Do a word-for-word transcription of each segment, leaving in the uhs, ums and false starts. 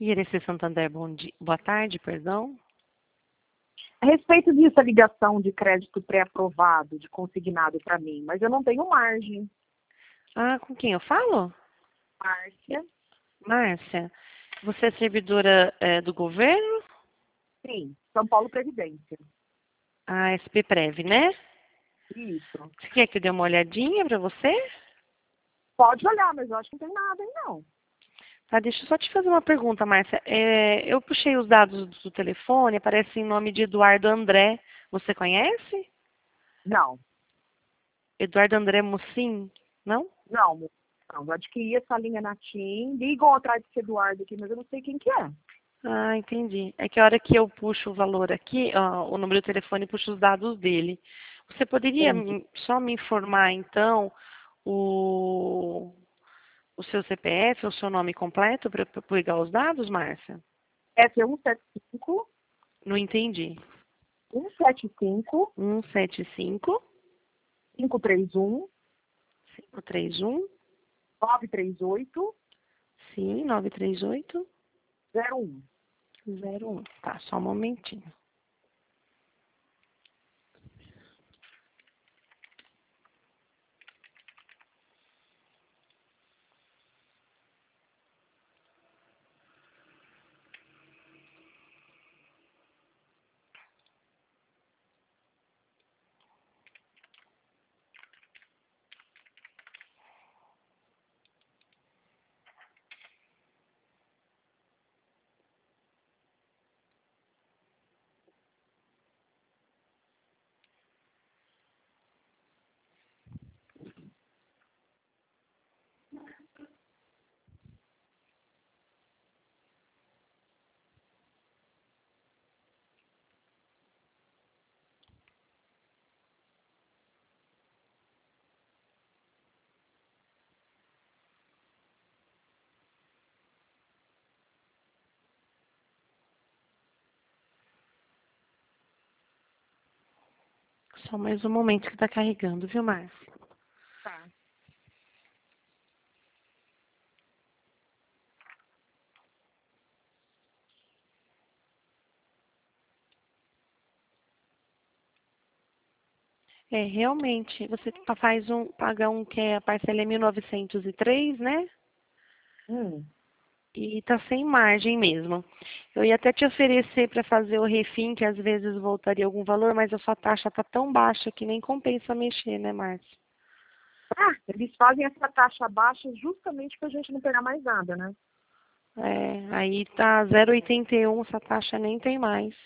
I R C Santander, bom dia. Boa tarde, perdão. A respeito disso, a ligação de crédito pré-aprovado, de consignado para mim, mas eu não tenho margem. Ah, com quem eu falo? Márcia? Márcia, você é servidora é, do governo? Sim, São Paulo Previdência. A S P Prev, né? Isso. Você quer que eu dê uma olhadinha para você? Pode olhar, mas eu acho que não tem nada aí, não. Tá, deixa eu só te fazer uma pergunta, Márcia. É, eu puxei os dados do telefone, aparece em nome de Eduardo André. Você conhece? Não, Eduardo André Mucim? Não? não. Não, eu adquiri essa linha na TIM, ligam atrás desse Eduardo aqui, mas eu não sei quem que é. Ah, entendi. É que a hora que eu puxo o valor aqui, ó, o número do telefone puxa os dados dele. Você poderia Entendi. me- só me informar, então, o, o seu C P F, o seu nome completo para eu pegar os dados, Márcia? S um sete cinco, Não entendi. um sete cinco, um sete cinco, cinco três um, cinco três um, nove três oito, sim, nove três oito, zero um. zero um. Tá, só um momentinho. Só mais um momento que tá carregando, viu, Márcia? Tá. É, realmente, você pa- faz um, paga um que é a parcela é mil novecentos e três, né? Hum. E tá sem margem mesmo. Eu ia até te oferecer para fazer o refim, que às vezes voltaria algum valor, mas a sua taxa tá tão baixa que nem compensa mexer, né, Márcia? Ah, eles fazem essa taxa baixa justamente para a gente não pegar mais nada, né? É, aí tá zero vírgula oitenta e um, essa taxa nem tem mais.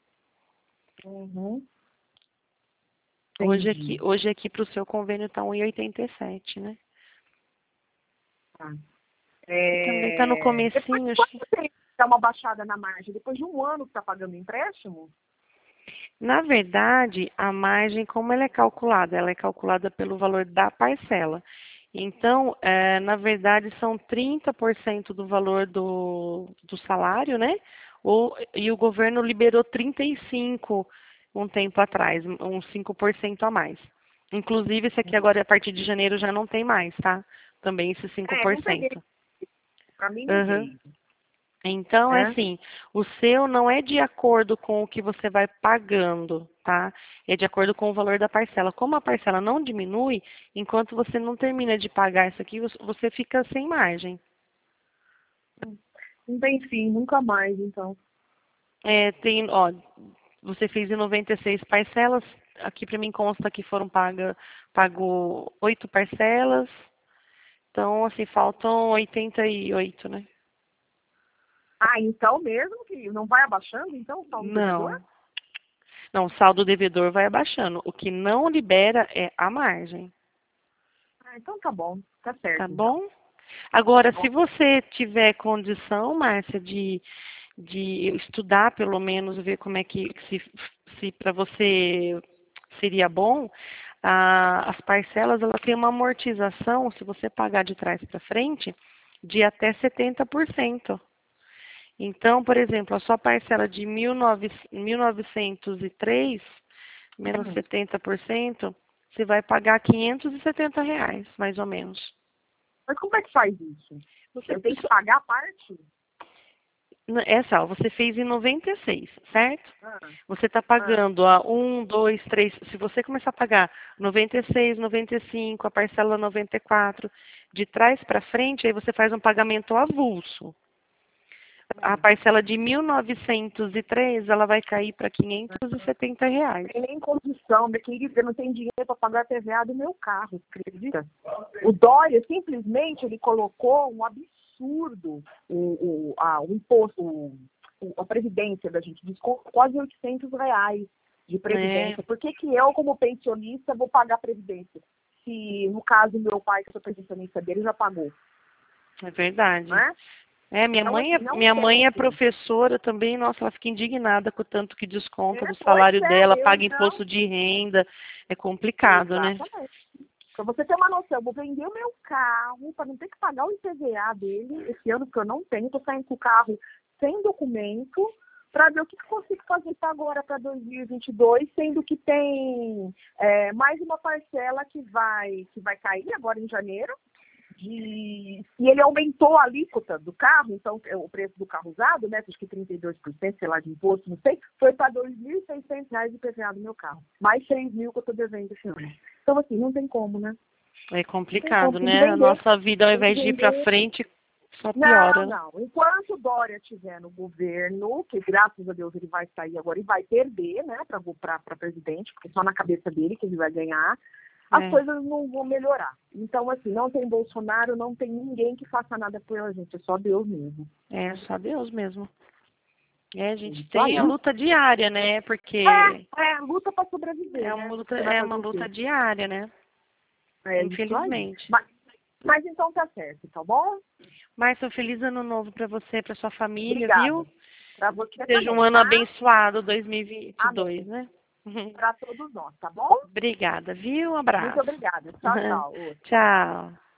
Uhum. Hoje aqui, Entendi. hoje aqui pro seu convênio tá um vírgula oitenta e sete, né? Tá. E também tá no É... Depois de comecinho. quanto tempo dá uma baixada na margem? Depois de um ano que está pagando empréstimo? Na verdade, a margem, como ela é calculada? Ela é calculada pelo valor da parcela. Então, eh, na verdade, são trinta por cento do valor do, do salário, né? O, e o governo liberou trinta e cinco por cento um tempo atrás, uns cinco por cento a mais. Inclusive, esse aqui agora, a partir de janeiro, já não tem mais, tá? Também esse cinco É, por não peguei. cento. Para mim não Uhum. veio. Então, é Né? assim, o seu não é de acordo com o que você vai pagando, tá? É de acordo com o valor da parcela. Como a parcela não diminui, enquanto você não termina de pagar isso aqui, você fica sem margem. Não tem fim, nunca mais, então. É, tem, ó, você fez em noventa e seis parcelas, aqui para mim consta que foram paga, pago oito parcelas, então, assim, faltam oitenta e oito, né? Ah, então mesmo que não vai abaixando, então, o saldo devedor? Não, não, o saldo devedor vai abaixando. O que não libera é a margem. Ah, então tá bom. Tá Tá certo, então. bom? Agora, Bom, se você tiver condição, Márcia, de, de estudar pelo menos, ver como é que, se, se para você seria bom, ah, as parcelas, ela tem uma amortização, se você pagar de trás para frente, de até setenta por cento. Então, por exemplo, a sua parcela de mil e novecentos e três menos hum. setenta por cento, você vai pagar quinhentos e setenta reais, mais ou menos. Mas como é que faz isso? Você, Eu tenho que pagar a parte? N- Essa, ó, você fez em noventa e seis, certo? Ah, Você está ah, pagando a um, dois, três. Se você começar a pagar noventa e seis, noventa e cinco, a parcela noventa e quatro, de trás para frente, aí você faz um pagamento avulso. A hum. parcela de mil novecentos e três, ela vai cair para quinhentos e setenta reais. Tem nem condição, minha querida, eu não tenho dinheiro para pagar a T V A do meu carro, acredita? O Dória simplesmente ele colocou um absurdo o, o, a, o imposto, o, o- a previdência da gente, desconto quase oitocentos reais de É, previdência. Por que, que eu, como pensionista, vou pagar previdência? Se, no caso, meu pai, que eu sou pensionista dele, já pagou, é verdade. né? É, minha Então, mãe é, assim, não minha mãe é tem. professora também, nossa, ela fica indignada com o tanto que desconta É, do pois salário dela, é, eu paga não. imposto de renda, é complicado, né? Exatamente. Para você ter uma noção, eu vou vender o meu carro para não ter que pagar o I P V A dele esse ano, porque eu não tenho. Estou saindo com o carro sem documento para ver o que, que eu consigo fazer para agora, para dois mil e vinte e dois, sendo que tem é, mais uma parcela que vai, que vai cair agora em janeiro. De, e ele aumentou a alíquota do carro, então é, o preço do carro usado, né, acho que trinta e dois por cento, sei lá, de imposto, não sei, foi para dois mil e seiscentos reais de I P V A do meu carro. Mais seis mil que eu estou devendo esse ano. Então, assim, não tem como, né? É Não tem como, complicado, tem que né? A vender. nossa vida, ao Tem que invés de ir para vender. frente, só Não, piora, né? não. Enquanto o Dória estiver no governo, que graças a Deus ele vai sair agora e vai perder, né, para presidente, porque só na cabeça dele que ele vai ganhar, as É, coisas não vão melhorar. Então, assim, não tem Bolsonaro, não tem ninguém que faça nada por a gente, é só Deus mesmo. é só Deus mesmo. É, a gente Isso aí. tem a luta diária, né? Porque É, é, luta para é sobreviver, né? uma luta, Você vai é uma fazer o quê? luta diária, né? É isso aí. Infelizmente. Mas, mas então tá certo, tá bom? Márcia, feliz ano novo para você, para sua família, Obrigada. viu? Para Que você seja um também, ano tá? abençoado, dois mil e vinte e dois, Amém. né? Para todos nós, tá bom? Obrigada, viu? Um Muito abraço. obrigada. Tchau, tchau. Outro. Tchau.